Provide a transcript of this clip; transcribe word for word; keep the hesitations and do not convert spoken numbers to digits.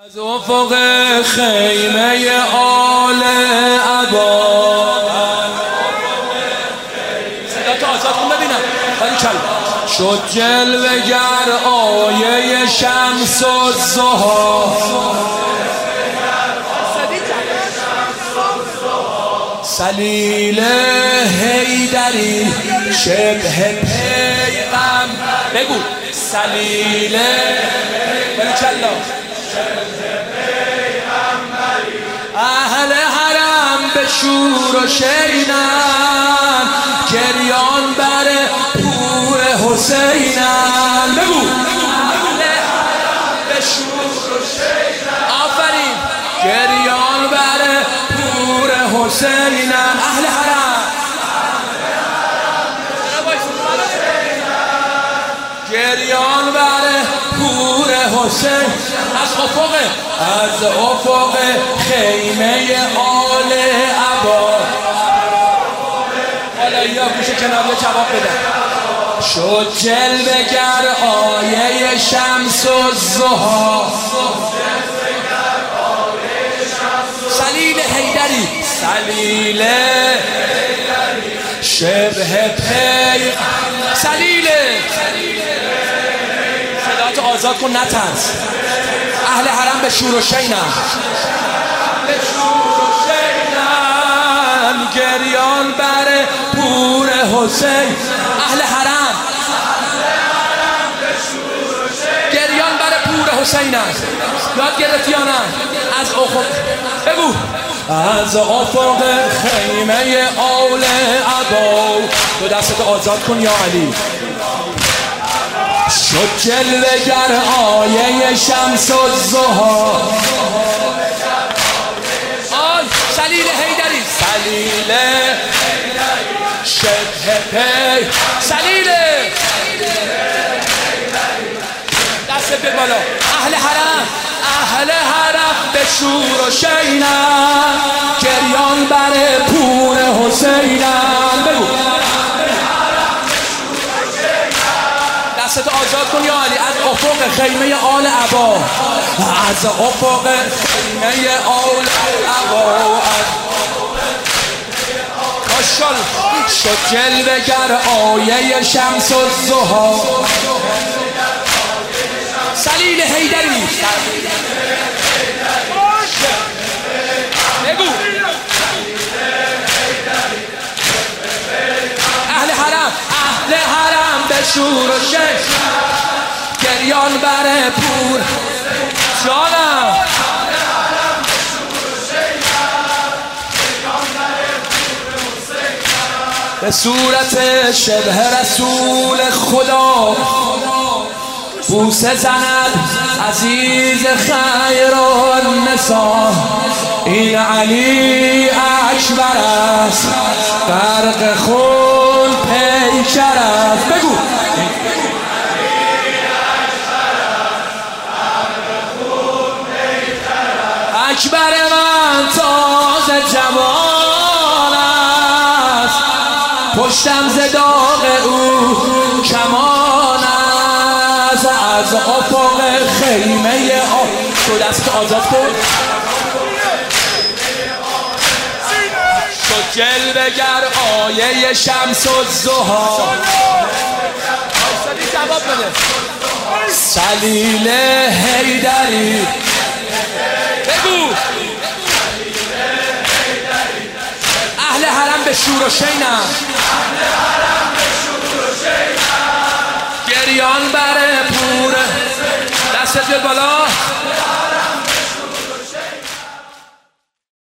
از افق خیمه آل عبا صدا تو آزاد کن ببینم باری کل شد جلوه گر آیه شمس و ضحی سلیل حیدری شبه پیغم بگو سلیل باری کلا اهل حرم به شور و شینن گریان بر پور حسینن بگو اهل حرم به شور و شینن آفرین گریان بر پور حسینن اهل حرم گریان بر پور حسین از افق از افق خیمه آل عبا حالا یا گوشه کنار جواب بده شد جلوه گر آیه شمس و ضحی سلیل حیدری سلیل شبه پی سلیل صداتو آزاد کن نترس اهل حرم به شور و شینن به شور و شینن گریان بر پور حسین اهل حرم گریان بر پور حسینن یاد گرفتی یا نه از افق بگو از افق خیمه آل عبا دو دستتو آزاد کن یا علی شد جلوه گر آیه شمس و ضحی آی سلیل حیدری سلیل شبه پی سلیل دست به بالا اهل حرم اهل حرم به شور و شینن گریان بر پور حسینن بگو دستتو آزاد کن یا علی از افق خیمه آل عبا از افق خیمه آل عبا ماشال شد جلوه گر آیه شمس و ضحی سلیل حیدری بگو اهل حرم اهل حرم به شور و شش گریان بر پور جانم به صورت شبه رسول خدا بوسه زند عزیز خیر النساء این علی اکبر است غرق خون پیکر است بگو اکبر من تازه جوان است پشتم ز داغ او کمان است از افق خیمه آ تو دست آزاد کن شد جلوه گر آیه شمس و ضحی جواب بده سلیل حیدری بگو اهل حرم به شور و شینن گریان بر پور دست جل بالا